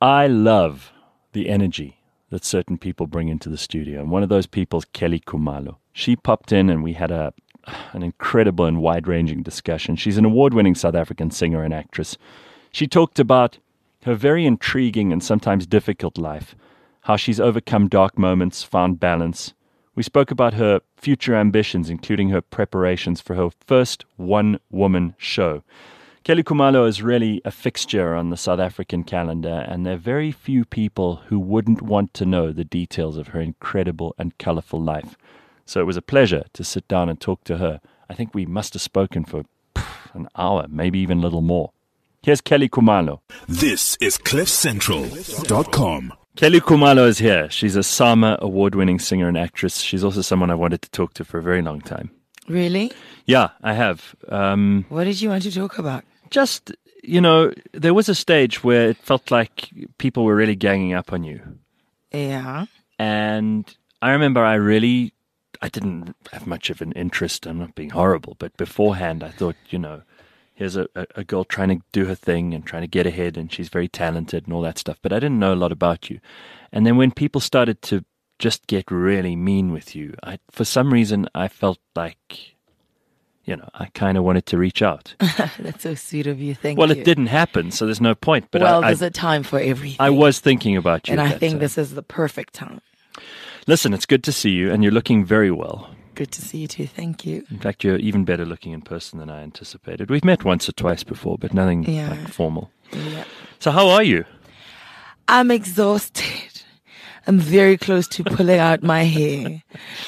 I love the energy that certain people bring into the studio. And one of those people is Kelly Khumalo. She popped in and we had an incredible and wide-ranging discussion. She's an award-winning South African singer and actress. She talked about her very intriguing and sometimes difficult life, how she's overcome dark moments, found balance. We spoke about her future ambitions, including her preparations for her first one-woman show. Kelly Khumalo is really a fixture on the South African calendar, and there are very few people who wouldn't want to know the details of her incredible and colorful life. So it was a pleasure to sit down and talk to her. I think we must have spoken for an hour, maybe even a little more. Here's Kelly Khumalo. This is CliffCentral.com. Kelly Khumalo is here. She's a SAMA award-winning singer and actress. She's also someone I wanted to talk to for a very long time. Really? Yeah, I have. What did you want to talk about? Just, there was a stage where it felt like people were really ganging up on you. Yeah. And I remember I didn't have much of an interest. I'm not being horrible, but beforehand I thought, here's a girl trying to do her thing and trying to get ahead, and she's very talented and all that stuff. But I didn't know a lot about you. And then when people started to just get really mean with you, for some reason I felt like, I kind of wanted to reach out. That's so sweet of you. Thank you. Well, it didn't happen, so there's no point. But there's a time for everything. I was thinking about you. And I think this is the perfect time. Listen, it's good to see you, and you're looking very well. Good to see you too. Thank you. In fact, you're even better looking in person than I anticipated. We've met once or twice before, but nothing formal. Yeah. So how are you? I'm exhausted. I'm very close to pulling out my hair.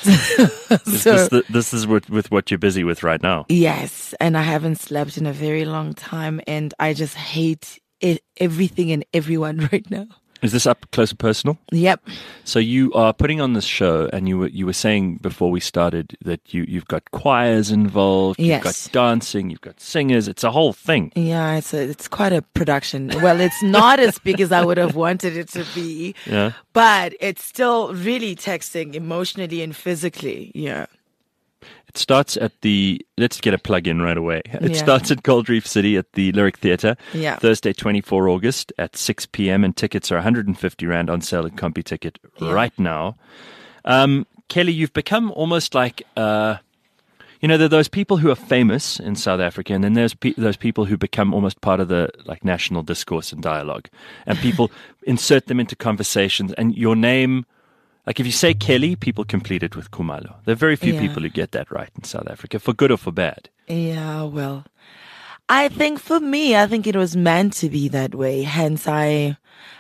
This is with what you're busy with right now? Yes, and I haven't slept in a very long time, and I just hate everything and everyone right now. Is this up close and personal? Yep. So you are putting on this show, and you were saying before we started that you've got choirs involved, yes. You've got dancing, you've got singers. It's a whole thing. Yeah, it's quite a production. Well, it's not as big as I would have wanted it to be, but it's still really taxing emotionally and physically. Yeah. It starts at let's get a plug in right away. It starts at Gold Reef City at the Lyric Theatre, Thursday, 24 August at 6 p.m. and tickets are 150 Rand on sale at CompuTicket right now. Kelly, you've become almost like, there are those people who are famous in South Africa, and then there's those people who become almost part of the national discourse and dialogue, and people insert them into conversations, and your name. Like if you say Kelly, people complete it with Khumalo. There are very few people who get that right in South Africa, for good or for bad. Yeah, well, I think for me, it was meant to be that way. Hence, I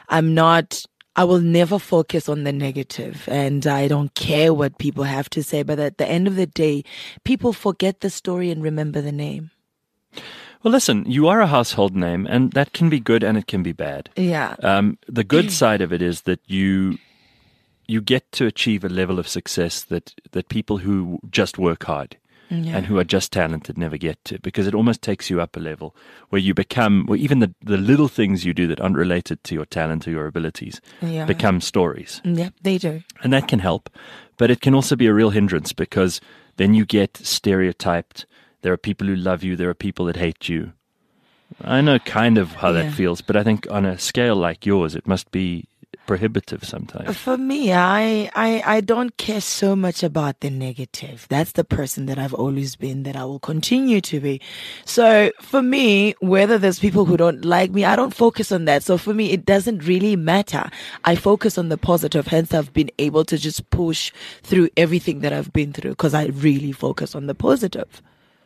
will never focus on the negative, and I don't care what people have to say. But at the end of the day, people forget the story and remember the name. Well, listen, you are a household name, and that can be good and it can be bad. Yeah. The good side of it is that you get to achieve a level of success that people who just work hard and who are just talented never get to, because it almost takes you up a level where you become, even the little things you do that aren't related to your talent or your abilities become stories. Yeah, they do. And that can help, but it can also be a real hindrance, because then you get stereotyped. There are people who love you. There are people that hate you. I know kind of how that feels, but I think on a scale like yours, it must be prohibitive sometimes. For me, I don't care so much about the negative. That's the person that I've always been, that I will continue to be. So for me, whether there's people who don't like me, I don't focus on that. So for me, it doesn't really matter. I focus on the positive. Hence, I've been able to just push through everything that I've been through, because I really focus on the positive.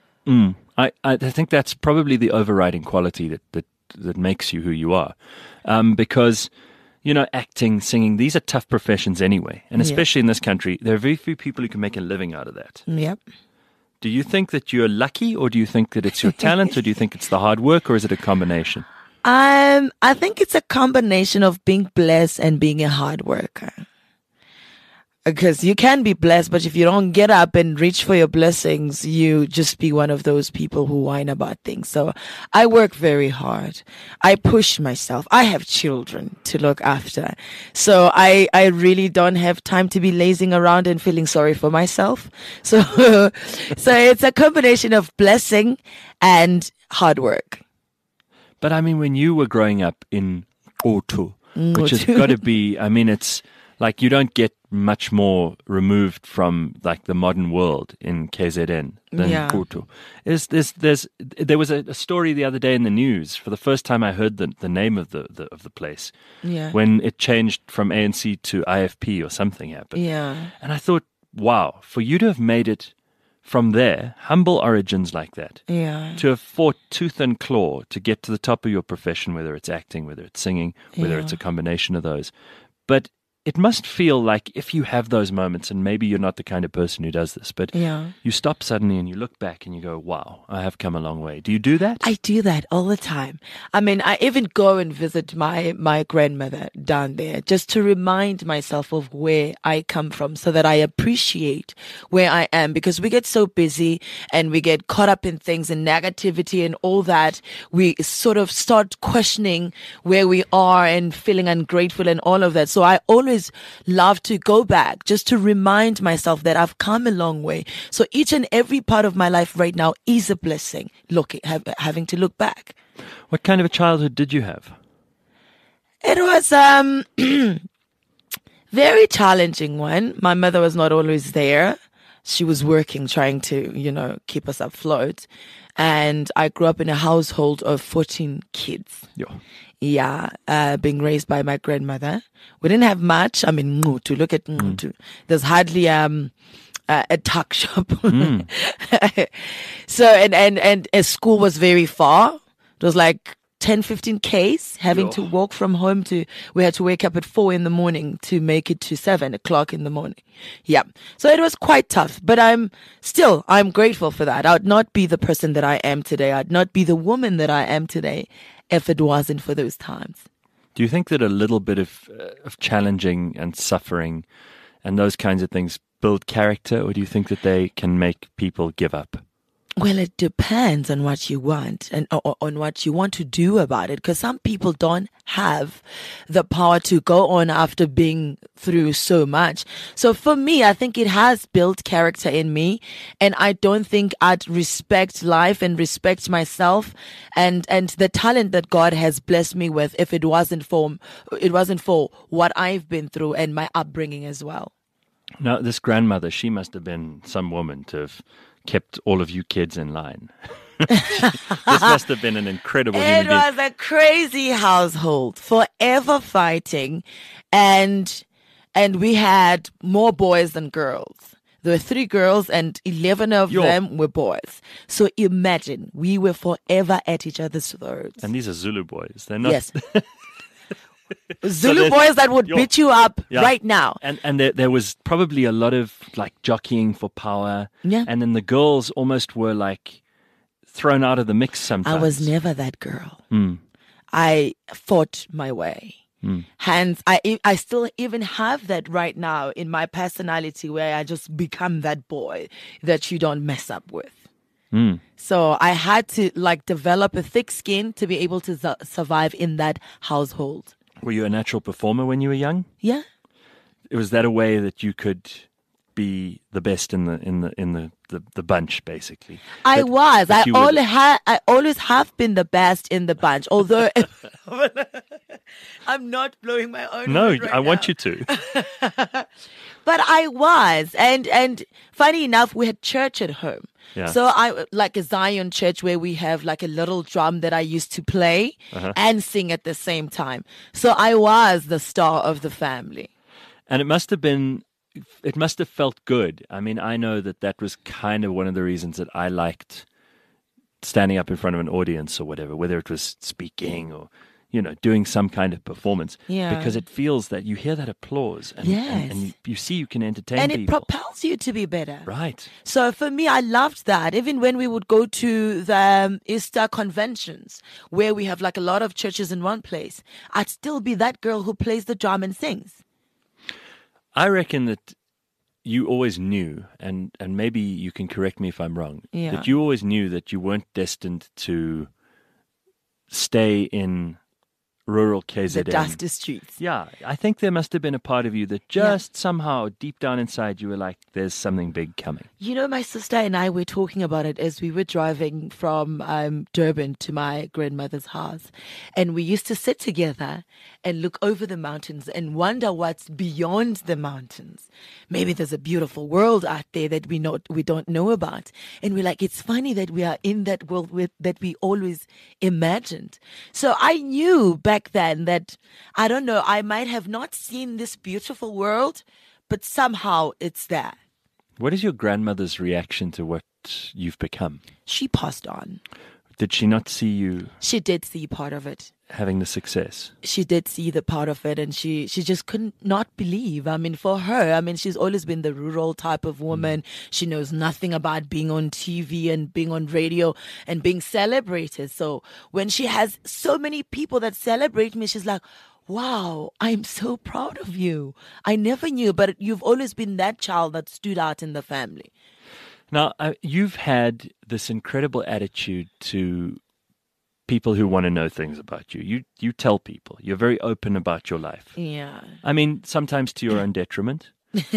I think that's probably the overriding quality that makes you who you are, because acting, singing, these are tough professions anyway. And especially in this country, there are very few people who can make a living out of that. Yep. Do you think that you're lucky, or do you think that it's your talent, or do you think it's the hard work, or is it a combination? I think it's a combination of being blessed and being a hard worker. Because you can be blessed, but if you don't get up and reach for your blessings, you just be one of those people who whine about things. So I work very hard. I push myself. I have children to look after. So I really don't have time to be lazing around and feeling sorry for myself. So, so it's a combination of blessing and hard work. But I mean, when you were growing up in Otu, which has got to be, I mean, it's like you don't get much more removed from like the modern world in KZN than Kutu. There was a story the other day in the news. For the first time I heard the name of the place. Yeah. When it changed from ANC to IFP or something happened. Yeah. And I thought, wow, for you to have made it from there, humble origins like that, Yeah. to have fought tooth and claw to get to the top of your profession, whether it's acting, whether it's singing, whether it's a combination of those. But it must feel like if you have those moments, and maybe you're not the kind of person who does this, but you stop suddenly and you look back and you go, wow, I have come a long way. Do you do that? I do that all the time. I mean, I even go and visit my grandmother down there just to remind myself of where I come from so that I appreciate where I am, because we get so busy and we get caught up in things and negativity and all that. We sort of start questioning where we are and feeling ungrateful and all of that. So I always love to go back just to remind myself that I've come a long way. So each and every part of my life right now is a blessing, having to look back. What kind of a childhood did you have? It was very challenging one. My mother was not always there. She was working, trying to, keep us afloat. And I grew up in a household of 14 kids. Yeah, being raised by my grandmother. We didn't have much. I mean, look at there's hardly a tuck shop. So and a school was very far. It was like 10, 15 Ks having to walk from home we had to wake up at 4 a.m. to make it to 7 o'clock in the morning. Yeah. So it was quite tough, but I'm grateful for that. I would not be the person that I am today. I'd not be the woman that I am today if it wasn't for those times. Do you think that a little bit of challenging and suffering and those kinds of things build character, or do you think that they can make people give up? Well, it depends on what you want and on what you want to do about it. Because some people don't have the power to go on after being through so much. So for me, I think it has built character in me. And I don't think I'd respect life and respect myself and the talent that God has blessed me with if it wasn't for what I've been through and my upbringing as well. Now, this grandmother, she must have been some woman to have kept all of you kids in line. This must have been an incredible human being. It was a crazy household, forever fighting, and we had more boys than girls. There were 3 girls and 11 of them were boys. So imagine, we were forever at each other's throats. And these are Zulu boys. They're not... Yes. Zulu boys that would beat you up right now. And there was probably a lot of like jockeying for power. Yeah. And then the girls almost were like thrown out of the mix sometimes. I was never that girl. I fought my way. Hence, I still even have that right now in my personality where I just become that boy that you don't mess up with. So I had to develop a thick skin to be able to survive in that household. Were you a natural performer when you were young? Yeah. Was that a way that you could be the best in the bunch, basically? I was. I always have been the best in the bunch. Although I'm not blowing my own. No, right I now. want you to. But I was, and funny enough, we had church at home. Yeah. So I like a Zion church where we have like a little drum that I used to play and sing at the same time. So I was the star of the family. And it must have felt good. I mean, I know that was kind of one of the reasons that I liked standing up in front of an audience or whatever, whether it was speaking or, doing some kind of performance. Yeah. Because it feels that you hear that applause and, and you see you can entertain and people. And it propels you to be better. Right. So for me, I loved that. Even when we would go to the Easter conventions where we have like a lot of churches in one place, I'd still be that girl who plays the drum and sings. I reckon that you always knew, and maybe you can correct me if I'm wrong, that you always knew that you weren't destined to stay in rural the KZN. dusty streets. Yeah, I think there must have been a part of you that just somehow deep down inside you were like, there's something big coming. You know, my sister and I were talking about it as we were driving from Durban to my grandmother's house. And we used to sit together and look over the mountains and wonder what's beyond the mountains. Maybe there's a beautiful world out there that we don't know about. And we're like, it's funny that we are in that world that we always imagined. So I knew back then that, I don't know, I might have not seen this beautiful world, but somehow it's there. What is your grandmother's reaction to what you've become? She passed on. Did she not see you She did see part of it. having the success? She did see the part of it, and she just couldn't not believe. I mean, for her, I mean, she's always been the rural type of woman. She knows nothing about being on TV and being on radio and being celebrated. So when she has so many people that celebrate me, she's like, wow, I'm so proud of you. I never knew, but you've always been that child that stood out in the family. Now, you've had this incredible attitude to people who want to know things about you. You tell people. You're very open about your life. Yeah. I mean, sometimes to your own detriment,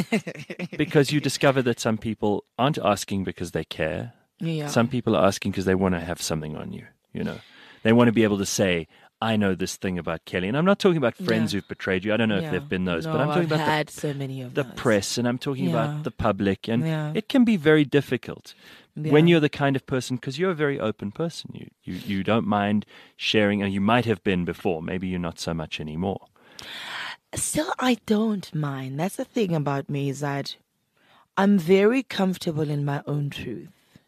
because you discover that some people aren't asking because they care. Yeah. Some people are asking because they want to have something on you, you know. They want to be able to say, I know this thing about Kelly. And I'm not talking about friends who've betrayed you. I don't know if they've been those. No, but I'm talking I've about had so many of the those. press, and I'm talking about the public. And Yeah. it can be very difficult when Yeah. you're the kind of person, because you're a very open person. You don't mind sharing, and you might have been before. Maybe you're not so much anymore. Still, I don't mind. That's the thing about me, is that I'm very comfortable in my own truth.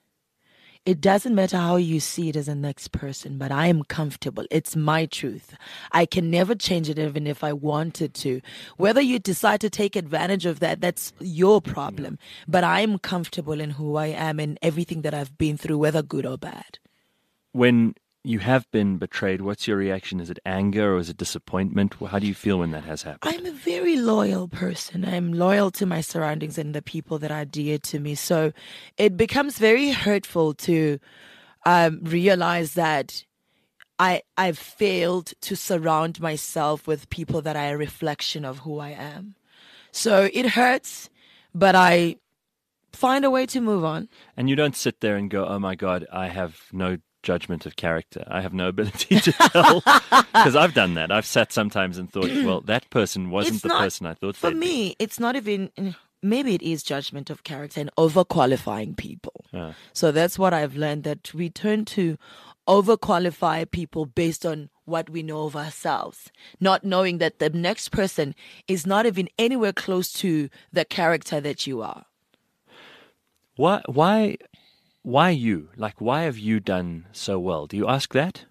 It doesn't matter how you see it as the next person, but I am comfortable. It's my truth. I can never change it even if I wanted to. Whether you decide to take advantage of that, that's your problem. But I am comfortable in who I am and everything that I've been through, whether good or bad. When you have been betrayed, what's your reaction? Is it anger or is it disappointment? How do you feel when that has happened? I'm a very loyal person. I'm loyal to my surroundings and the people that are dear to me. So it becomes very hurtful to realize that I've failed to surround myself with people that are a reflection of who I am. So it hurts, but I find a way to move on. And you don't sit there and go, oh my God, I have no judgment of character. I have no ability to tell. Because I've done that. I've sat sometimes and thought, well, that person wasn't It's the not- person I thought For they'd be. me, it's not even, maybe it is judgment of character and overqualifying people. Ah. So that's what I've learned, that we turn to overqualify people based on what we know of ourselves, not knowing that the next person is not even anywhere close to the character that you are. Why you? Like, why have you done so well? Do you ask that?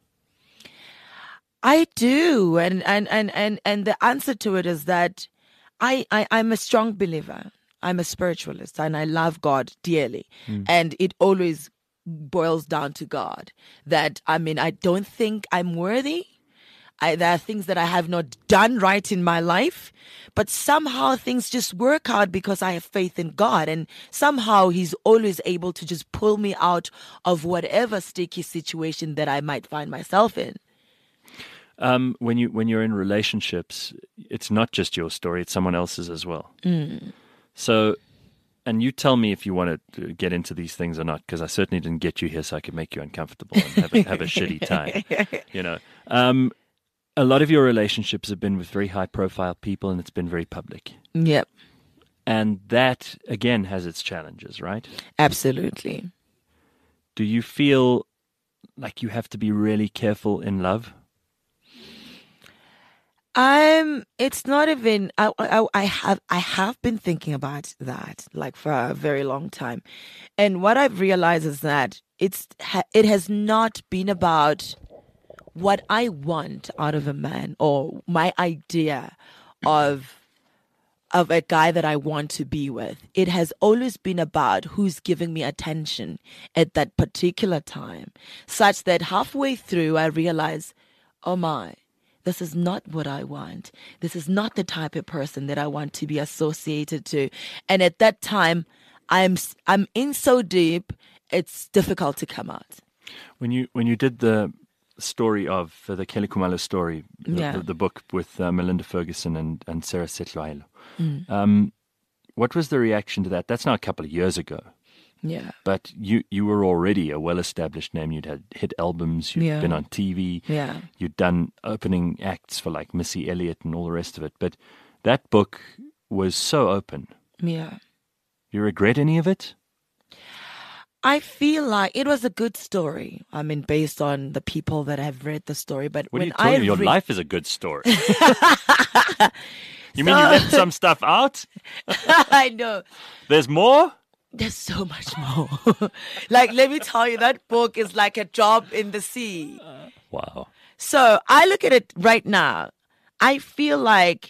I do, and the answer to it is that I'm a strong believer. I'm a spiritualist, and I love God dearly, and it always boils down to God. That, I mean, I don't think I'm worthy. There are things that I have not done right in my life, but somehow things just work out because I have faith in God, and somehow He's always able to just pull me out of whatever sticky situation that I might find myself in. When you're in relationships, it's not just your story; it's someone else's as well. So, and you tell me if you want to get into these things or not, because I certainly didn't get you here so I could make you uncomfortable and have a shitty time. You know, a lot of your relationships have been with very high-profile people, and it's been very public. Yep, And that again has its challenges, right? absolutely. Do you feel like you have to be really careful in love? It's not even. I have been thinking about that like for a very long time, and what I've realized is that it has not been about what I want out of a man or my idea of a guy that I want to be with. It has always been about who's giving me attention at that particular time, such that halfway through I realize, oh my, this is not what I want. This is not the type of person that I want to be associated to. And at that time, I'm in so deep, it's difficult to come out. When you did the story of the Kelly Khumalo story, Yeah. the book with Melinda Ferguson and Sarah Setloailo. Mm. What was the reaction to that? That's now a couple of years ago. Yeah. But you were already a well-established name. You'd had hit albums. You'd Yeah. been on TV. Yeah. You'd done opening acts for like Missy Elliott and all the rest of it. But that book was so open. Yeah. You regret any of it? I feel like it was a good story. I mean, based on the people that have read the story. But What are when you talking about? Your read, life is a good story. You mean you left some stuff out? I know. There's more? There's so much more. Like, let me tell you, that book is like a drop in the sea. Wow. So I look at it right now. I feel like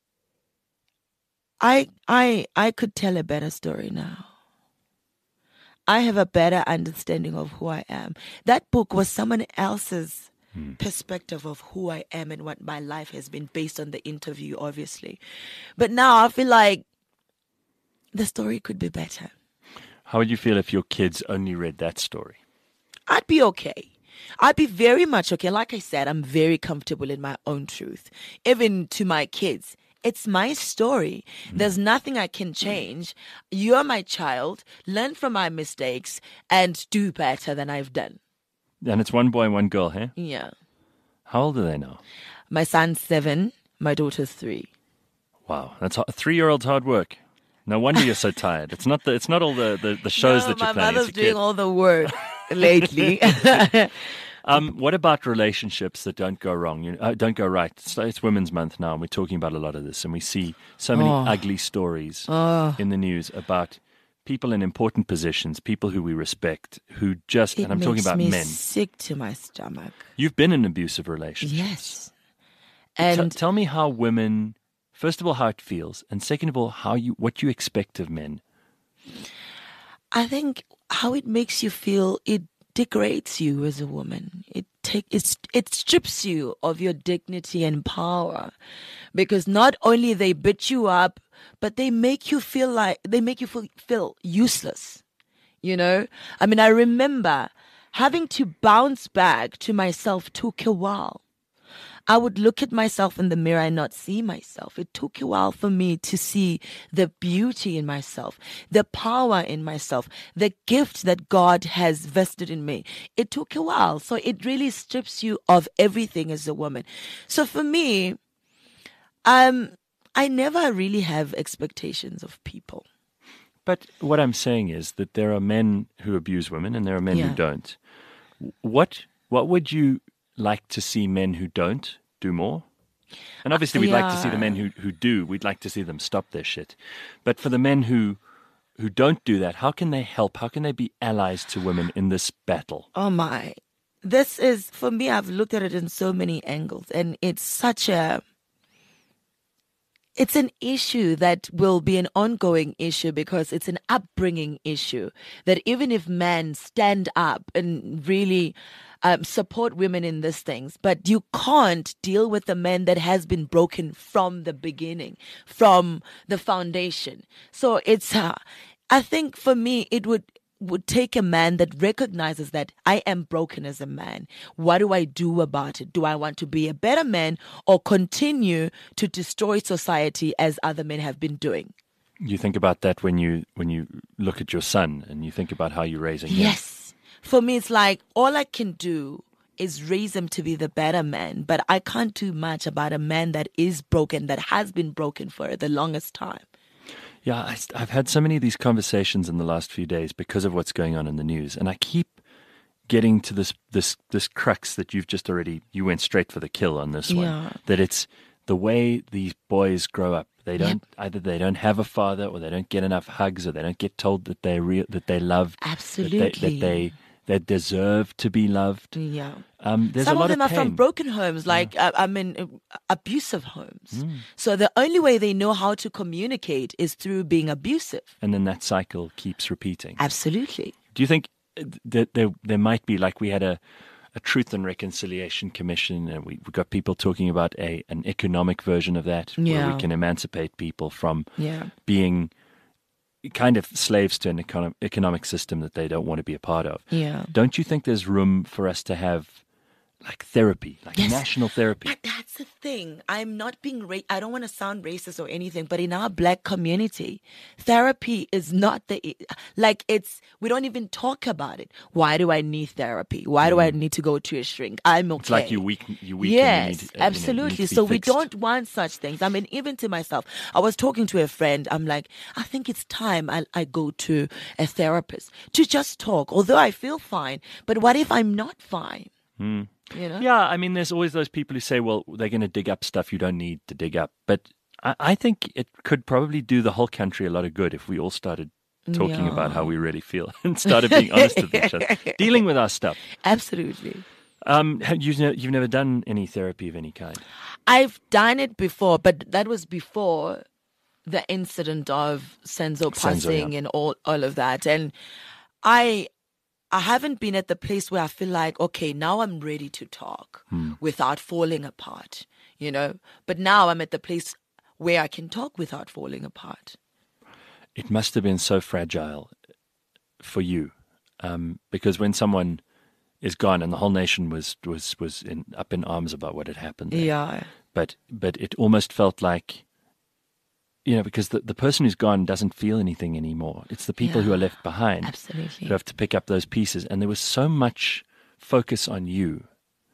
I could tell a better story now. I have a better understanding of who I am. That book was someone else's perspective of who I am and what my life has been based on the interview, obviously. But now I feel like the story could be better. How would you feel if your kids only read that story? I'd be okay. I'd be very much okay. Like I said, I'm very comfortable in my own truth. Even to my kids, it's my story. There's nothing I can change. You're my child. Learn from my mistakes and do better than I've done. And it's one boy and one girl, hey? Yeah. How old are they now? My son's 7. My daughter's 3. Wow, that's 3-year-old's hard work. No wonder you're so tired. It's not all the shows that you're my planning. mother's It's your doing all the work lately. What about relationships that don't go wrong? Don't go right. It's Women's Month now, and we're talking about a lot of this, and we see so many ugly stories in the news about people in important positions, people who we respect, who just, and I'm talking about It makes me men. sick to my stomach. You've been in abusive relationships. Yes. And Tell me how women, first of all, how it feels, and second of all, what you expect of men. I think how it makes you feel, it degrades you as a woman. It strips you of your dignity and power, because not only they beat you up, but they make you feel feel useless. You know, I mean, I remember having to bounce back to myself took a while. I would look at myself in the mirror and not see myself. It took a while for me to see the beauty in myself, the power in myself, the gift that God has vested in me. It took a while. So it really strips you of everything as a woman. So for me, I never really have expectations of people. But what I'm saying is that there are men who abuse women and there are men who Yeah. don't. What would you like to see men who don't do more? And obviously we'd like to see the men who do. We'd like to see them stop their shit. But for the men who don't do that, how can they help? How can they be allies to women in this battle? Oh my. This is, for me, I've looked at it in so many angles, and it's an issue that will be an ongoing issue, because it's an upbringing issue, that even if men stand up and really support women in these things, but you can't deal with a man that has been broken from the beginning, from the foundation. So it's, I think for me, it would take a man that recognizes that I am broken as a man. What do I do about it? Do I want to be a better man or continue to destroy society as other men have been doing? You think about that when you look at your son and you think about how you're raising him. Yes. For me, it's like all I can do is raise him to be the better man, but I can't do much about a man that is broken, that has been broken for the longest time. Yeah, I've had so many of these conversations in the last few days because of what's going on in the news, and I keep getting to this crux that you went straight for the kill on this one. Yeah. That it's the way these boys grow up. Either they don't have a father, or they don't get enough hugs, or they don't get told that they're loved. Absolutely. That they deserve to be loved. Yeah. There's Some a lot of them are pain. from broken homes, like abusive homes. So the only way they know how to communicate is through being abusive. And then that cycle keeps repeating. Absolutely. Do you think that there might be, like we had a Truth and Reconciliation Commission, and we've got people talking about an economic version of that, where Yeah. we can emancipate people from Yeah. being kind of slaves to an economic system that they don't want to be a part of. Yeah. Don't you think there's room for us to have like therapy, like Yes. national therapy. But that's the thing. I'm not being I don't want to sound racist or anything, but in our black community, therapy is not we don't even talk about it. Why do I need therapy? Why do I need to go to a shrink? I'm okay. It's like you weak. Yes, and you need, absolutely. you need to be So we fixed. don't want such things. I mean, even to myself, I was talking to a friend. I'm like, I think it's time I go to a therapist to just talk. Although I feel fine, but what if I'm not fine? You know? Yeah, I mean, there's always those people who say, well, they're going to dig up stuff you don't need to dig up. But I think it could probably do the whole country a lot of good if we all started talking about how we really feel and started being honest with each other, dealing with our stuff. Absolutely. You've never done any therapy of any kind? I've done it before, but that was before the incident of Senzo passing yeah. and all of that. And I haven't been at the place where I feel like, okay, now I'm ready to talk without falling apart, you know. But now I'm at the place where I can talk without falling apart. It must have been so fragile for you, because when someone is gone and the whole nation was up in arms about what had happened there. Yeah. But it almost felt like, you know, because the person who's gone doesn't feel anything anymore. It's the people who are left behind Absolutely. who have to pick up those pieces. And there was so much focus on you.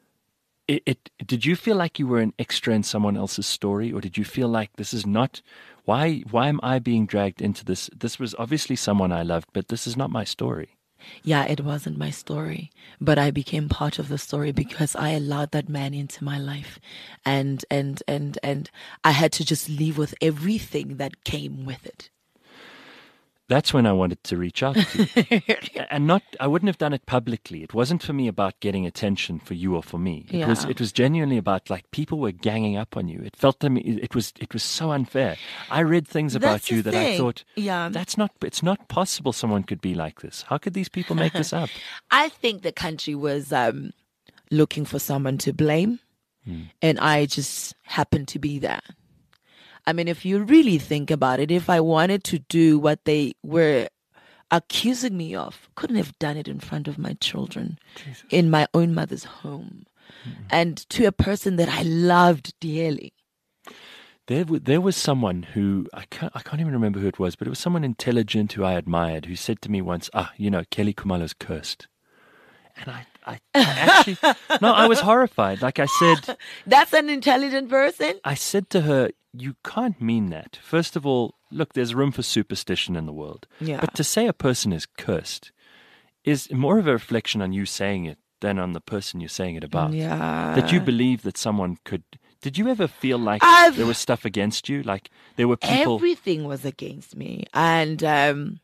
Did you feel like you were an extra in someone else's story, or did you feel like this is not, why am I being dragged into this? This was obviously someone I loved, but this is not my story. Yeah, it wasn't my story, but I became part of the story because I allowed that man into my life, and I had to just leave with everything that came with it. That's when I wanted to reach out to you. And I wouldn't have done it publicly. It wasn't for me about getting attention for you or for me. It was genuinely about, like, people were ganging up on you. It felt to me, it was so unfair. I read things about That's you the that I thing. thought, Yeah. it's not possible someone could be like this. How could these people make this up? I think the country was looking for someone to blame, and I just happened to be there. I mean, if you really think about it, if I wanted to do what they were accusing me of, couldn't have done it in front of my children, in my own mother's home, and to a person that I loved dearly. There was someone who, I can't even remember who it was, but it was someone intelligent who I admired, who said to me once, Kelly Khumalo's cursed. And I actually, no, I was horrified. Like I said, That's an intelligent person? I said to her, you can't mean that. First of all, look, there's room for superstition in the world. Yeah. But to say a person is cursed is more of a reflection on you saying it than on the person you're saying it about. Yeah. That you believe that someone could. Did you ever feel like there was stuff against you? Like there were people. Everything was against me. And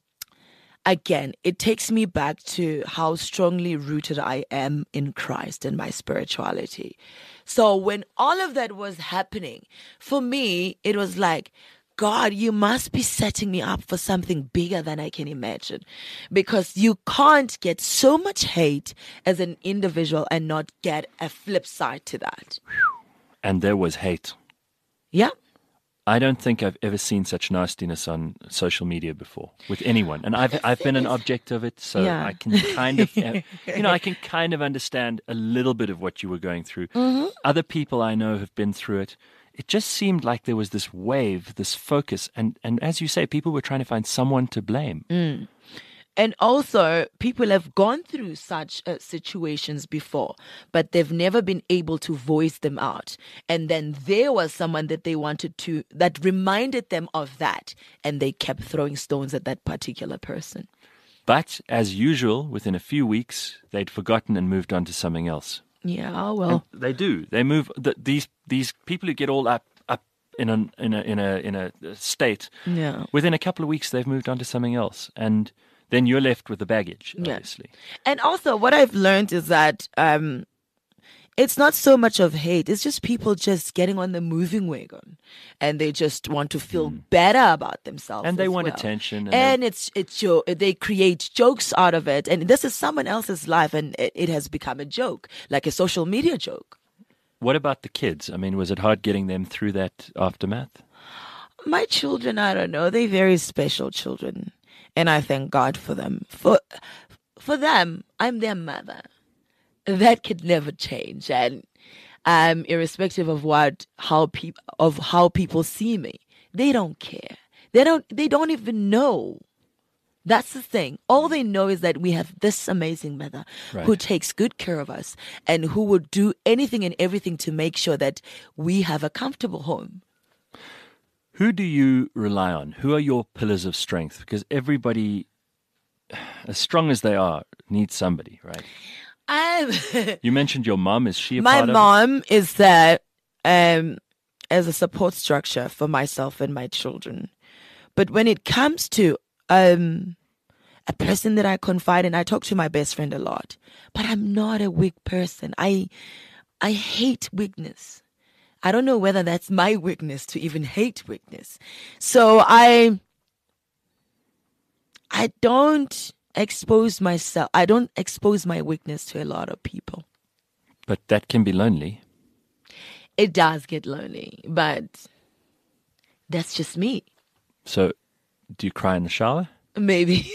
again, it takes me back to how strongly rooted I am in Christ and my spirituality. So when all of that was happening, for me, it was like, God, you must be setting me up for something bigger than I can imagine. Because you can't get so much hate as an individual and not get a flip side to that. And there was hate. Yeah. I don't think I've ever seen such nastiness on social media before with anyone, and I've been an object of it, so Yeah. I can kind of, I can kind of understand a little bit of what you were going through. Other people I know have been through it. It just seemed like there was this wave, this focus, and as you say, people were trying to find someone to blame. And also, people have gone through such situations before, but they've never been able to voice them out. And then there was someone that they wanted to, that reminded them of that. And they kept throwing stones at that particular person. But as usual, within a few weeks, they'd forgotten and moved on to something else. Yeah, well. And they do. They move. These people who get all up in a state. Yeah. Within a couple of weeks, they've moved on to something else, and then you're left with the baggage, obviously. And also, what I've learned is that it's not so much of hate. It's just people just getting on the moving wagon, and they just want to feel better about themselves, And they as want well. attention. And they create jokes out of it, and this is someone else's life, and it has become a joke, like a social media joke. What about the kids? I mean, was it hard getting them through that aftermath? My children, I don't know, they're very special children, and I thank God for them. For them, I'm their mother. that could never change. And irrespective of how people see me, they don't care. They don't even know. That's the thing. All they know is that we have this amazing mother who takes good care of us and who would do anything and everything to make sure that we have a comfortable home. Who do you rely on? Who are your pillars of strength? Because everybody, as strong as they are, needs somebody, right? You mentioned your mom. Is she a part of it? My mom is there as a support structure for myself and my children. But when it comes to a person that I confide in, I talk to my best friend a lot. But I'm not a weak person. I hate weakness. I don't know whether that's my weakness to even hate weakness. So I don't expose myself. I don't expose my weakness to a lot of people. But that can be lonely. It does get lonely, but that's just me. So, do you cry in the shower? Maybe.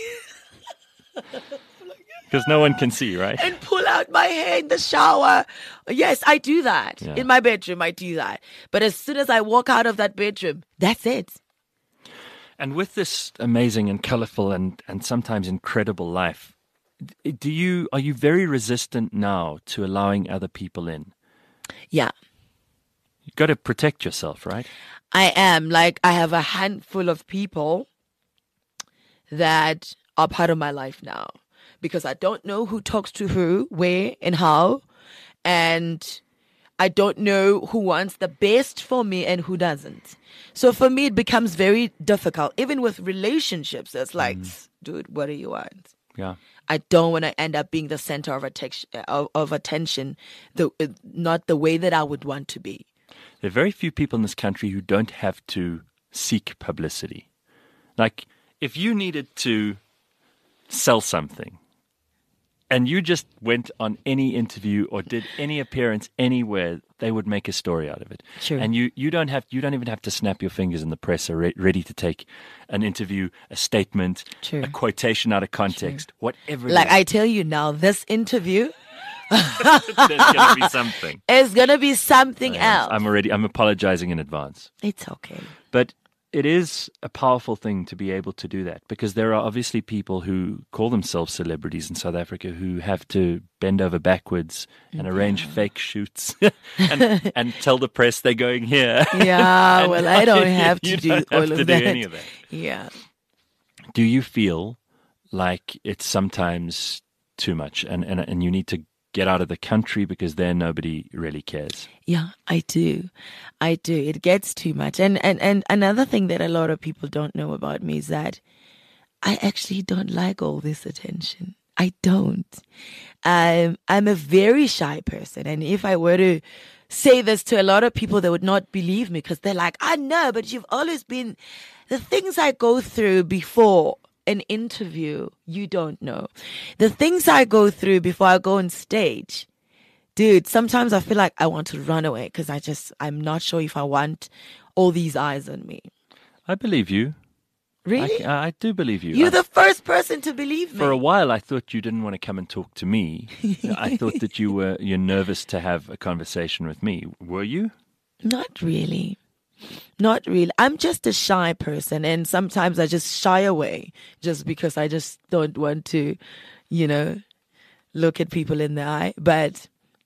Because no one can see, right? And pull out my hair in the shower. Yes, I do that. Yeah. In my bedroom, I do that. But as soon as I walk out of that bedroom, that's it. And with this amazing and colorful and sometimes incredible life, are you very resistant now to allowing other people in? Yeah. You've got to protect yourself, right? I am. Like, I have a handful of people that are part of my life now. Because I don't know who talks to who, where, and how. And I don't know who wants the best for me and who doesn't. So for me, it becomes very difficult. Even with relationships, it's like, dude, what do you want? Yeah. I don't want to end up being the center of attention, not the way that I would want to be. There are very few people in this country who don't have to seek publicity. Like, if you needed to sell something, and you just went on any interview or did any appearance anywhere, they would make a story out of it. True. And you don't even have to snap your fingers and the press are ready to take an interview, a statement, True. a quotation out of context, whatever. Like, I tell you now, this interview there's going to be something. is going to be something else. I'm apologizing in advance. It's okay. But it is a powerful thing to be able to do that, because there are obviously people who call themselves celebrities in South Africa who have to bend over backwards and arrange fake shoots and tell the press they're going here. Yeah, well, I don't have to do all of that. Any of that. Yeah. Do you feel like it's sometimes too much and you need to get out of the country because there nobody really cares? Yeah, I do. It gets too much. And another thing that a lot of people don't know about me is that I actually don't like all this attention. I don't. I'm a very shy person. And if I were to say this to a lot of people, they would not believe me, because they're like, I know, but you've always been... The things I go through before an interview, you don't know. The things I go through before I go on stage, dude, sometimes I feel like I want to run away because I'm not sure if I want all these eyes on me. I believe you. Really? I do believe you. You're the first person to believe me. For a while, I thought you didn't want to come and talk to me. I thought that you're nervous to have a conversation with me. Were you? Not really. Not really. I'm just a shy person, and sometimes I just shy away just because I just don't want to, look at people in the eye. But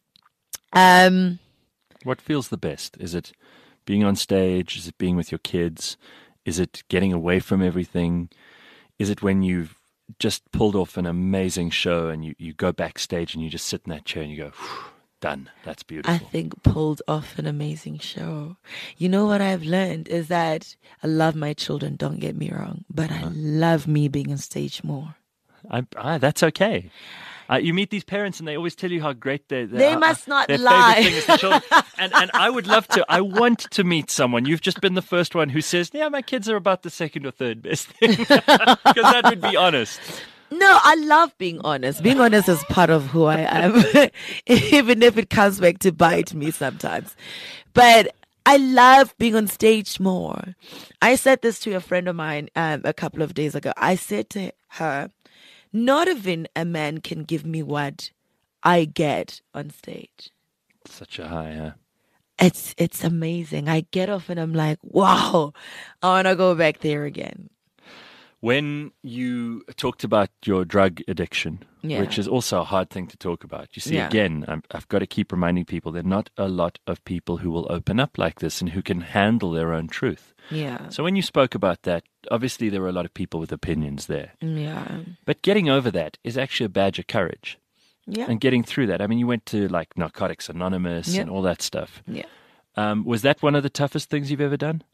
what feels the best? Is it being on stage? Is it being with your kids? Is it getting away from everything? Is it when you've just pulled off an amazing show and you go backstage and you just sit in that chair and you go, done. That's beautiful. I think pulled off an amazing show. You know what I've learned is that I love my children, don't get me wrong, but I love me being on stage more. That's okay. You meet these parents and they always tell you how great they must not their lie. favorite thing is the children. and I would love to. I want to meet someone. You've just been the first one who says, yeah, my kids are about the second or third best thing. Because that would be honest. No, I love being honest. Being honest is part of who I am, even if it comes back to bite me sometimes. But I love being on stage more. I said this to a friend of mine a couple of days ago. I said to her, not even a man can give me what I get on stage. Such a high, huh? It's amazing. I get off and I'm like, wow, I want to go back there again. When you talked about your drug addiction, Yeah. which is also a hard thing to talk about, you see, Yeah. again, I've got to keep reminding people there are not a lot of people who will open up like this and who can handle their own truth. Yeah. So when you spoke about that, obviously there were a lot of people with opinions there. Yeah. But getting over that is actually a badge of courage. Yeah. And getting through that. I mean, you went to like Narcotics Anonymous Yeah. and all that stuff. Yeah. Was that one of the toughest things you've ever done?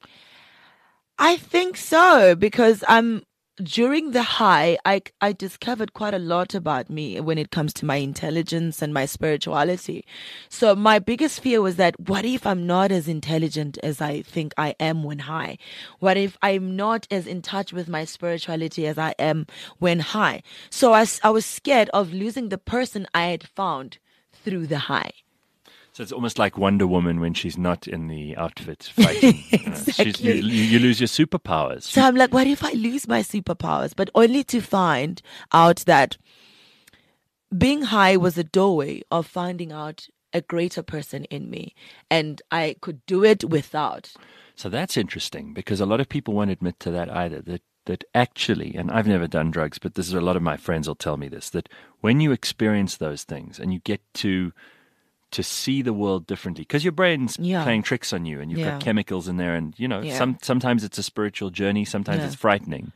I think so, because during the high, I discovered quite a lot about me when it comes to my intelligence and my spirituality. So my biggest fear was that, what if I'm not as intelligent as I think I am when high? What if I'm not as in touch with my spirituality as I am when high? So I was scared of losing the person I had found through the high. So it's almost like Wonder Woman when she's not in the outfit fighting. Exactly. You lose your superpowers. So I'm like, what if I lose my superpowers? But only to find out that being high was a doorway of finding out a greater person in me. And I could do it without. So that's interesting because a lot of people won't admit to that either. That actually, and I've never done drugs, but this is a lot of my friends will tell me this, that when you experience those things and you get to see the world differently, because your brain's Yeah. playing tricks on you and you've Yeah. got chemicals in there, and Yeah. sometimes it's a spiritual journey, sometimes Yeah. it's frightening.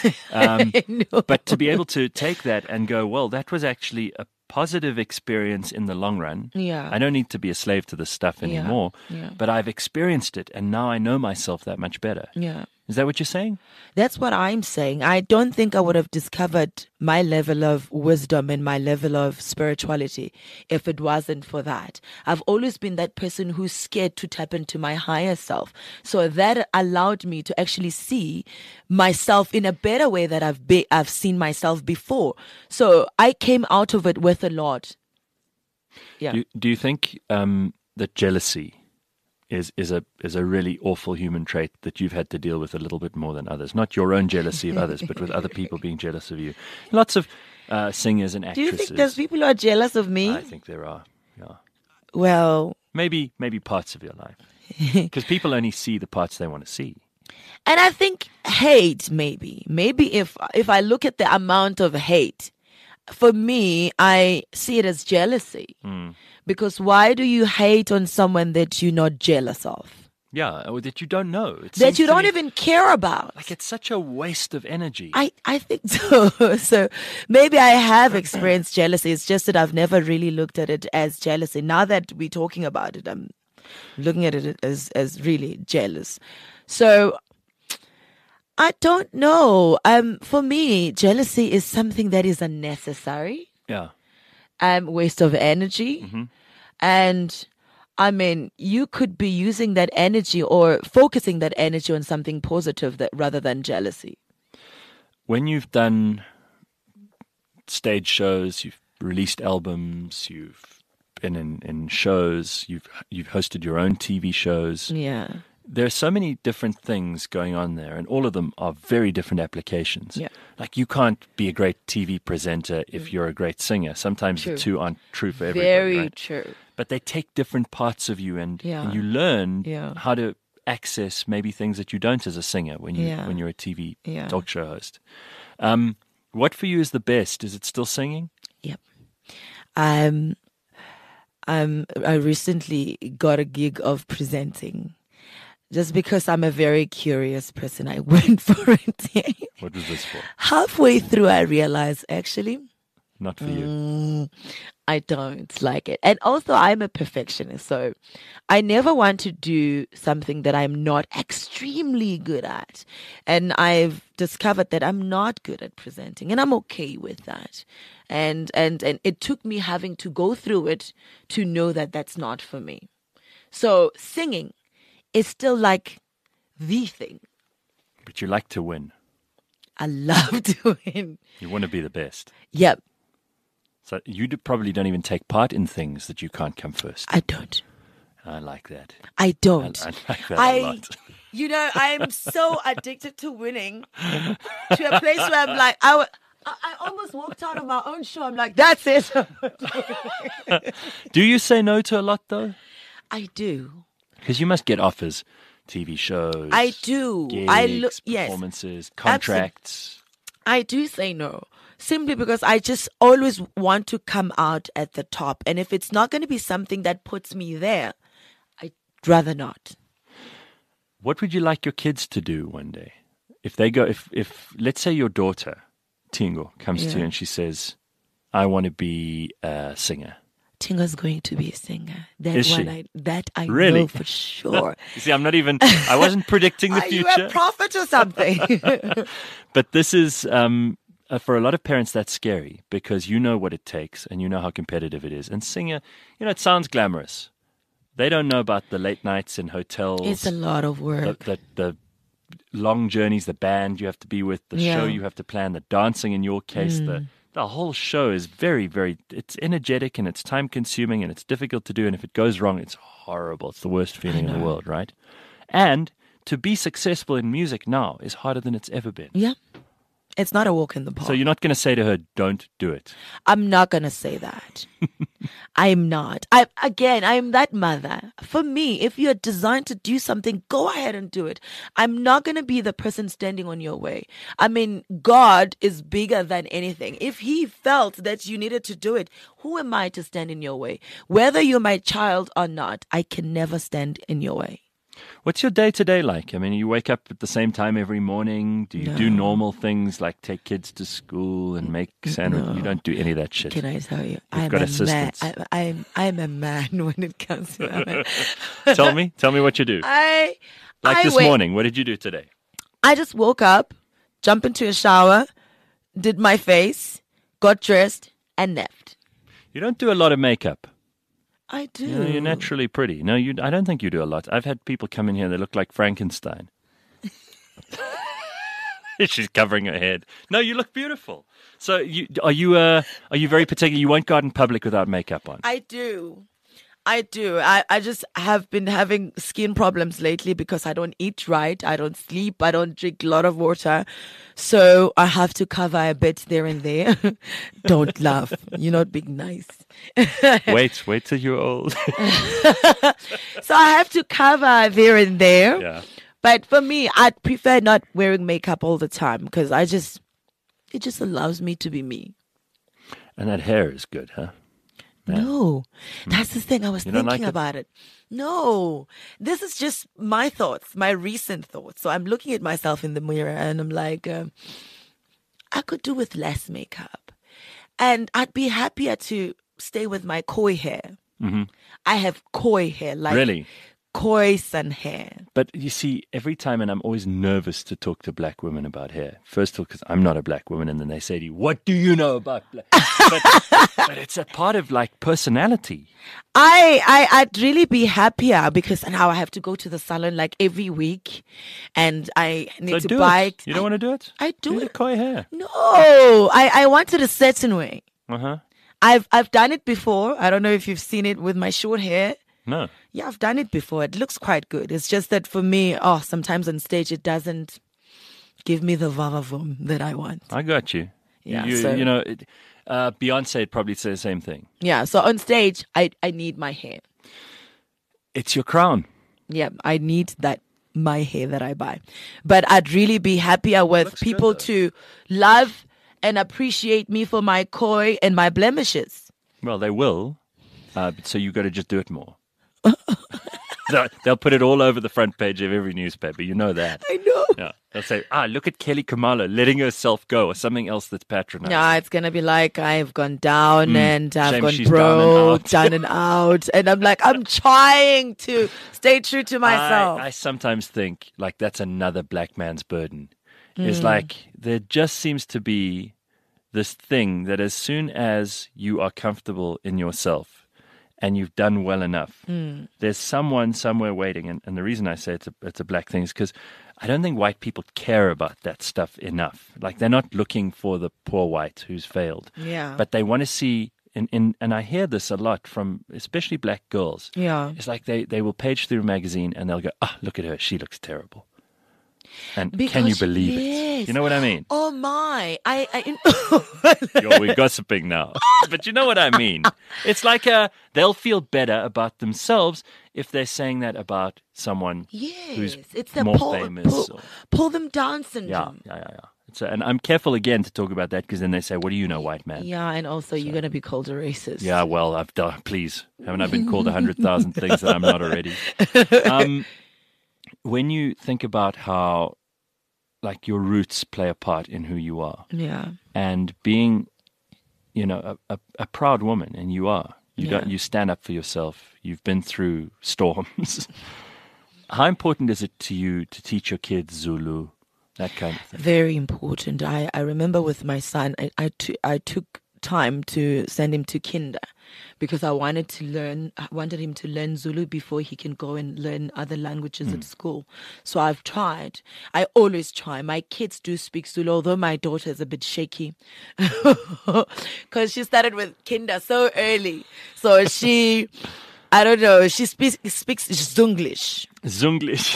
No. But to be able to take that and go, well, that was actually a positive experience in the long run. Yeah. I don't need to be a slave to this stuff Yeah. anymore, Yeah. but I've experienced it and now I know myself that much better. Yeah. Is that what you're saying? That's what I'm saying. I don't think I would have discovered my level of wisdom and my level of spirituality if it wasn't for that. I've always been that person who's scared to tap into my higher self. So that allowed me to actually see myself in a better way that I've seen myself before. So I came out of it with a lot. Yeah. Do you think that jealousy is a really awful human trait that you've had to deal with a little bit more than others? Not your own jealousy of others, but with other people being jealous of you. Lots of singers and Do actresses. you think there's people who are jealous of me? I think there are. Yeah. Well, Maybe parts of your life, because people only see the parts they want to see. and I think hate, maybe if I look at the amount of hate, for me, I see it as jealousy. Because why do you hate on someone that you're not jealous of? Yeah, or that you don't know. It That seems you to don't me even care about? like it's such a waste of energy. I think so. So maybe I have experienced jealousy. It's just that I've never really looked at it as jealousy. Now that we're talking about it, I'm looking at it as really jealous. So I don't know. For me, jealousy is something that is unnecessary. Yeah. Waste of energy. And I mean, you could be using that energy or focusing that energy on something positive rather than jealousy. When you've done stage shows, you've released albums, you've been in shows, you've hosted your own TV shows. Yeah. There are so many different things going on there, and all of them are very different applications. Yeah. Like you can't be a great TV presenter if you're a great singer. Sometimes True. the two aren't true for everybody. Very right? true. But they take different parts of you, and Yeah. you learn Yeah. how to access maybe things that you don't as a singer when you're a TV Yeah. talk show host. What for you is the best? Is it still singing? Yep. I recently got a gig of presenting. Just because I'm a very curious person, I went for it. What was this for? Halfway through, I realized actually Not for you. I don't like it. And also, I'm a perfectionist. So I never want to do something that I'm not extremely good at. And I've discovered that I'm not good at presenting, and I'm okay with that. And it took me having to go through it to know that that's not for me. So singing is still like the thing. But you like to win. I love doing. You want to be the best. Yep, So you probably don't even take part in things that you can't come first. I don't. I like that. I don't. I like that a lot. You know, I'm so addicted to winning to a place where I'm like, I I almost walked out of my own show. I'm like, that's it. Do you say no to a lot, though? I do. Because you must get offers, TV shows. I do. Gigs, Yes. performances, contracts. I do say no. Simply because I just always want to come out at the top. And if it's not going to be something that puts me there, I'd rather not. What would you like your kids to do one day? If they go, if let's say your daughter, Tingo, comes to you and she says, I want to be a singer. Tingo's going to be a singer. Is she? I Really? know for sure. You see, I wasn't predicting the Are future. you a prophet or something? But this is, for a lot of parents, that's scary because you know what it takes and you know how competitive it is. And singer, it sounds glamorous. They don't know about the late nights in hotels. It's a lot of work. The long journeys, the band you have to be with, the show you have to plan, the dancing in your case, the whole show is very, very, it's energetic and it's time consuming and it's difficult to do. And if it goes wrong, it's horrible. It's the worst feeling in the world, right? And to be successful in music now is harder than it's ever been. Yeah. It's not a walk in the park. So you're not going to say to her, don't do it. I'm not going to say that. I'm not. I'm that mother. For me, if you're designed to do something, go ahead and do it. I'm not going to be the person standing on your way. I mean, God is bigger than anything. If he felt that you needed to do it, who am I to stand in your way? Whether you're my child or not, I can never stand in your way. What's your day-to-day like? I mean, you wake up at the same time every morning? Do you do normal things like take kids to school and make sandwiches? You don't do any of that shit. Can I tell you? You've got assistants. I'm a man when it comes to that. Tell me what you do. This morning, what did you do today? I just woke up, jumped into a shower, did my face, got dressed, and left. You don't do a lot of makeup. I do. You're naturally pretty. No, I don't think you do a lot. I've had people come in here, they look like Frankenstein. She's covering her head. No, you look beautiful. So are you very particular? You won't go out in public without makeup on? I do. I just have been having skin problems lately because I don't eat right. I don't sleep. I don't drink a lot of water. So I have to cover a bit there and there. Don't laugh. You're not being nice. Wait till you're old. So I have to cover there and there. Yeah. But for me, I'd prefer not wearing makeup all the time because it just allows me to be me. And that hair is good, huh? No, that's the thing. I was thinking like it? about it. No, this is just my thoughts, my recent thoughts. So I'm looking at myself in the mirror and I'm like, I could do with less makeup. And I'd be happier to stay with my koi hair. Mm-hmm. I have koi hair, like really? Koi sun hair. But you see, every time, and I'm always nervous to talk to black women about hair. First of all, because I'm not a black woman, and then they say to you, what do you know about black? But it's a part of like personality. I'd really be happier because now I have to go to the salon like every week and I need to buy. You don't want to do it? I do it. Koi hair. No, I want it a certain way. Uh-huh. I've done it before. I don't know if you've seen it with my short hair. No. Yeah, I've done it before. It looks quite good. It's just that for me, sometimes on stage it doesn't give me the vavavoom that I want. I got you. Yeah, Beyonce would probably say the same thing. Yeah, so on stage, I need my hair. It's your crown. Yeah, I need my hair that I buy. But I'd really be happier with people to love and appreciate me for my koi and my blemishes. Well, they will. So you got to just do it more. They'll put it all over the front page of every newspaper. You know that. I know. Yeah. They'll say, look at Kelly Khumalo letting herself go, or something else that's patronizing. Yeah, it's going to be like, I've gone down and I've gone she's broke, down and out. And I'm like, I'm trying to stay true to myself. I sometimes think like that's another black man's burden. It's like there just seems to be this thing that as soon as you are comfortable in yourself, and you've done well enough, there's someone somewhere waiting. And the reason I say it's a black thing is because I don't think white people care about that stuff enough. Like they're not looking for the poor white who's failed. Yeah. But they want to see, and I hear this a lot from especially black girls. Yeah. It's like they will page through a magazine and they'll go, look at her, she looks terrible. And can Because you believe it? yes. You know what I mean? Oh my! We're gossiping now. But you know what I mean? It's like they'll feel better about themselves if they're saying that about someone Yes, who's it's the more famous. pull them down syndrome. Yeah. And I'm careful again to talk about that because then they say, "What do you know, white man?" Yeah, and also you're gonna be called a racist. Yeah, well, I've done. Please, haven't I been called 100,000 things that I'm not already? When you think about how, like, your roots play a part in who you are, Yeah. and being, a proud woman, and you are. Yeah. You stand up for yourself. You've been through storms. How important is it to you to teach your kids Zulu, that kind of thing? Very important. I remember with my son, I took time to send him to kinder because I wanted him to learn Zulu before he can go and learn other languages at school. So I've tried. I always try. My kids do speak Zulu, although my daughter is a bit shaky because she started with kinder so early. So she, I don't know, she speaks Zunglish. Zunglish.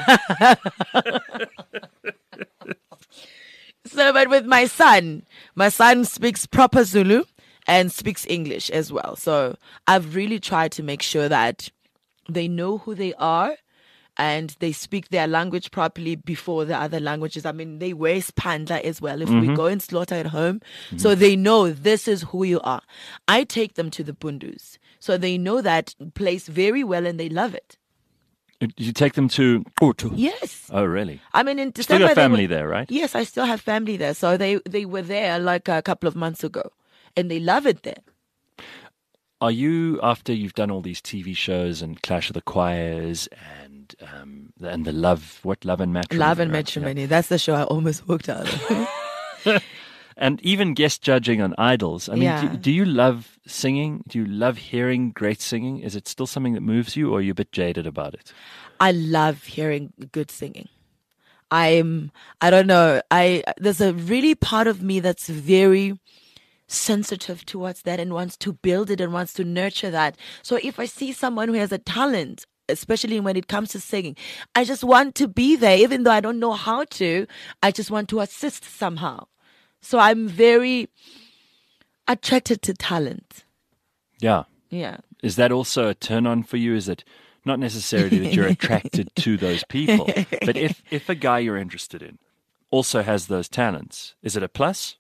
So, but with my son speaks proper Zulu and speaks English as well. So I've really tried to make sure that they know who they are and they speak their language properly before the other languages. I mean, they wear spandla as well if we go and slaughter at home. So they know this is who you are. I take them to the Bundus. So they know that place very well and they love it. You take them to Utu? Yes. Oh, really? I mean, in Still December, got family there, right? Yes, I still have family there. So they were there like a couple of months ago, and they love it there. Are you, after you've done all these TV shows and Clash of the Choirs and the Love and Matrimony? Love and right? Matrimony. That's the show I almost walked out of. And even guest judging on Idols. I mean, Yeah. do you love singing? Do you love hearing great singing? Is it still something that moves you, or are you a bit jaded about it? I love hearing good singing. I don't know. There's a really part of me that's very sensitive towards that and wants to build it and wants to nurture that. So if I see someone who has a talent, especially when it comes to singing, I just want to be there, even though I don't know how to. I just want to assist somehow. So I'm very attracted to talent. Yeah. Yeah. Is that also a turn on for you? Is it not necessarily that you're attracted to those people, but if a guy you're interested in also has those talents, is it a plus?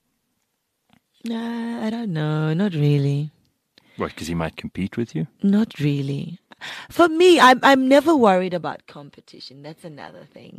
Nah, I don't know. Not really. What, because he might compete with you? Not really. For me, I'm never worried about competition. That's another thing.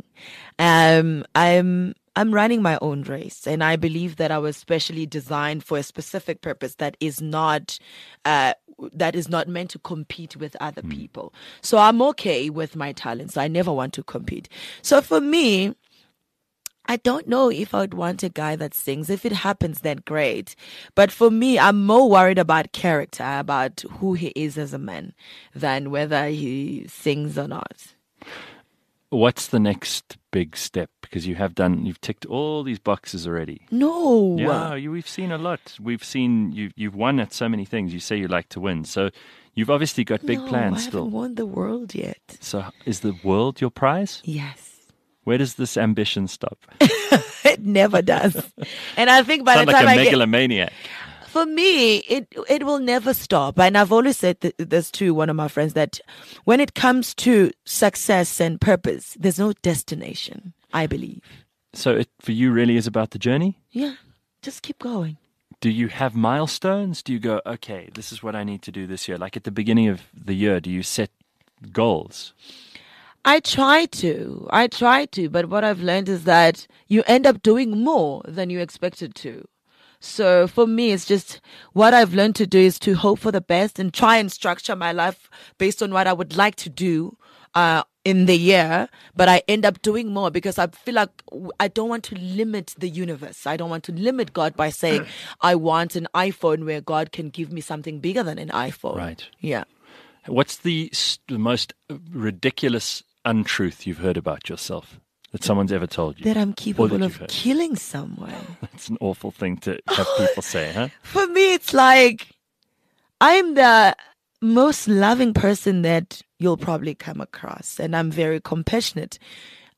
I'm running my own race, and I believe that I was specially designed for a specific purpose that is not meant to compete with other people. So I'm okay with my talents. I never want to compete. So for me, I don't know if I would want a guy that sings. If it happens, then great. But for me, I'm more worried about character, about who he is as a man, than whether he sings or not. What's the next big step? Because you've ticked all these boxes already. No. Yeah, we've seen a lot. We've seen you've won at so many things. You say you like to win. So you've obviously got big plans I still. haven't won the world yet. So is the world your prize? Yes. Where does this ambition stop? It never does. And I think by Sound the like time a I megalomaniac. for me, it will never stop. And I've always said this to one of my friends, that when it comes to success and purpose, there's no destination, I believe. So it for you really is about the journey? Yeah, just keep going. Do you have milestones? Do you go, okay, this is what I need to do this year? Like at the beginning of the year, do you set goals? I try to, but what I've learned is that you end up doing more than you expected to. So for me, it's just what I've learned to do is to hope for the best and try and structure my life based on what I would like to do in the year. But I end up doing more because I feel like I don't want to limit the universe. I don't want to limit God by saying I want an iPhone where God can give me something bigger than an iPhone. Right. Yeah. What's the most ridiculous untruth you've heard about yourself that someone's ever told you? That I'm Or capable that of you've heard? killing someone. That's an awful thing to have people say, huh? For me, it's like I'm the most loving person that you'll probably come across, and I'm very compassionate.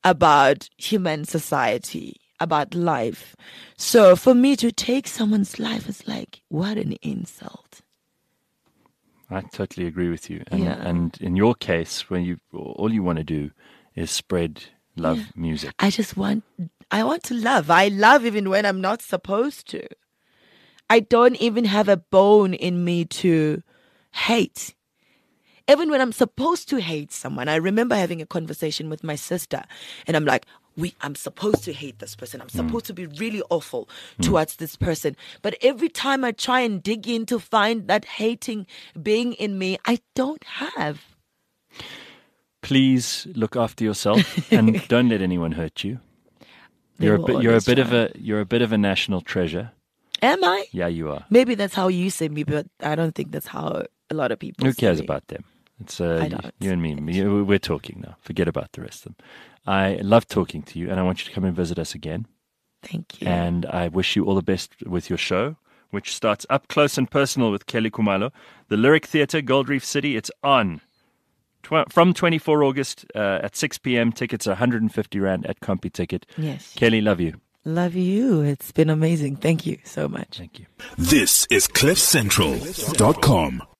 about human society, about life. So for me to take someone's life is like, what an insult. I totally agree with you. Yeah. And in your case, when all you want to do is spread love music. I want to love. I love even when I'm not supposed to. I don't even have a bone in me to hate. Even when I'm supposed to hate someone, I remember having a conversation with my sister, and I'm like, I'm supposed to hate this person. I'm supposed to be really awful towards this person. But every time I try and dig in to find that hating being in me, I don't have. Please look after yourself and don't let anyone hurt you. You're a bit of a national treasure. Am I? Yeah, you are. Maybe that's how you see me, but I don't think that's how a lot of people Who cares see me. about them? It's I don't. you and me. We're talking now. Forget about the rest of them. I love talking to you, and I want you to come and visit us again. Thank you. And I wish you all the best with your show, which starts up close and personal with Kelly Khumalo. The Lyric Theatre, Gold Reef City. It's on from 24 August at 6 p.m. Tickets are 150 Rand at CompuTicket. Yes. Kelly, love you. Love you. It's been amazing. Thank you so much. Thank you. This is CliffCentral.com.